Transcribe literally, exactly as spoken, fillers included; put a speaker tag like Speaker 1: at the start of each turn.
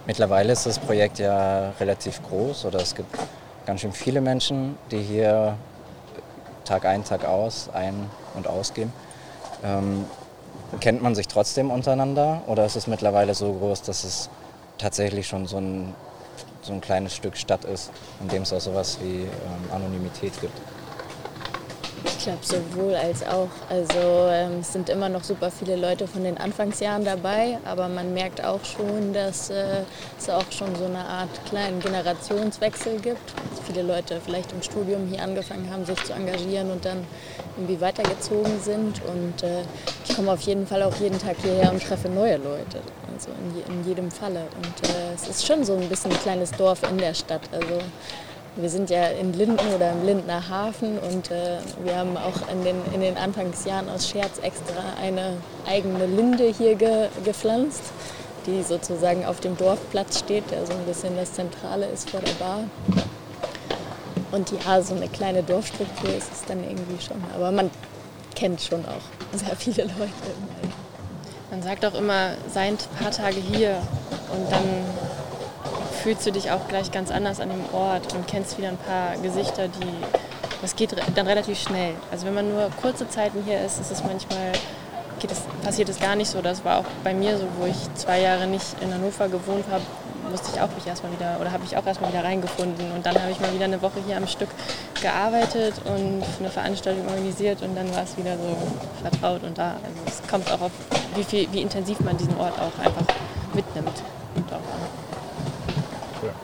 Speaker 1: Mittlerweile ist das Projekt ja relativ groß oder es gibt ganz schön viele Menschen, die hier Tag ein, Tag aus ein- und ausgehen. Ähm, kennt man sich trotzdem untereinander oder ist es mittlerweile so groß, dass es tatsächlich schon so ein, so ein kleines Stück Stadt ist, in dem es auch sowas wie ähm, Anonymität gibt?
Speaker 2: Ich glaube sowohl als auch. Also ähm, es sind immer noch super viele Leute von den Anfangsjahren dabei, aber man merkt auch schon, dass äh, es auch schon so eine Art kleinen Generationswechsel gibt. Dass viele Leute vielleicht im Studium hier angefangen haben, sich zu engagieren und dann irgendwie weitergezogen sind. Und äh, ich komme auf jeden Fall auch jeden Tag hierher und treffe neue Leute, also in, je, in jedem Falle. Und äh, es ist schon so ein bisschen ein kleines Dorf in der Stadt. Also wir sind ja in Linden oder im Lindener Hafen und äh, wir haben auch in den, in den Anfangsjahren aus Scherz extra eine eigene Linde hier ge, gepflanzt, die sozusagen auf dem Dorfplatz steht, der so ein bisschen das Zentrale ist vor der Bar. Und ja, so eine kleine Dorfstruktur ist es dann irgendwie schon. Aber man kennt schon auch sehr viele Leute.
Speaker 3: Man sagt auch immer, sei ein paar Tage hier und dann fühlst du dich auch gleich ganz anders an dem Ort und kennst wieder ein paar Gesichter, die, das geht dann relativ schnell. Also wenn man nur kurze Zeiten hier ist, ist es manchmal, geht es, passiert es gar nicht so. Das war auch bei mir so, wo ich zwei Jahre nicht in Hannover gewohnt habe, musste ich auch mich erstmal wieder, oder habe ich auch erstmal wieder reingefunden. Und dann habe ich mal wieder eine Woche hier am Stück gearbeitet und eine Veranstaltung organisiert und dann war es wieder so vertraut und da. Also es kommt auch auf, wie viel, wie intensiv man diesen Ort auch einfach mitnimmt. Und auch an.